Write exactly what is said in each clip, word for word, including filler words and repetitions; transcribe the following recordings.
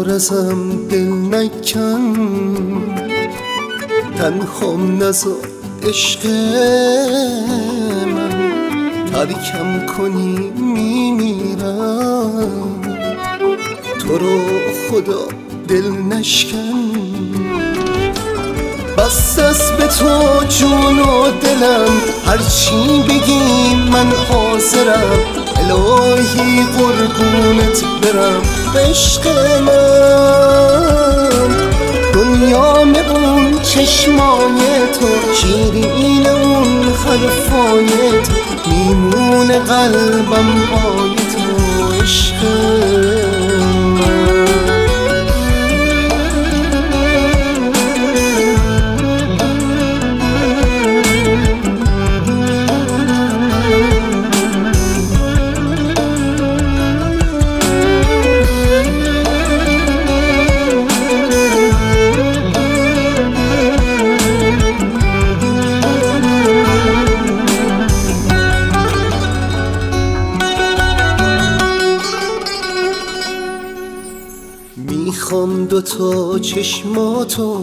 زار ازم دل نکن، تنهام نذار عشق من، ترکم کنی میمیرم. تو رو خدا دل نشکن، بس است به تو جون و دلم، هرچی بگی من حاضرم. الهی قربونت برم عشق من، دنیام اون چشمای تو، شیرین اون حرفای تو، میمونه قلبم پای تو عشق من. میخوام دوتا چشماتو،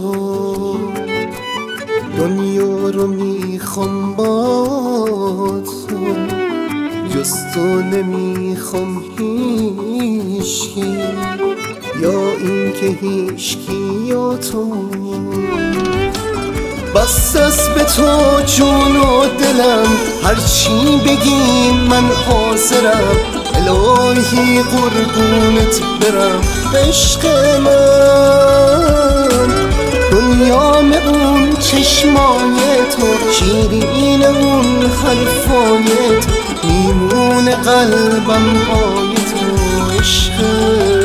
دنیا رو میخوام با تو، جز تو نمیخوام هیچکی، یا این که هیچکی یا تو. بس است به تو جون و دلم، هرچی بگی من حاضرم. الهی قربونت برم عشق من، دنیام اون چشمای تو، شیرین اون حرفای تو، میمونه قلبم پای تو عشق من.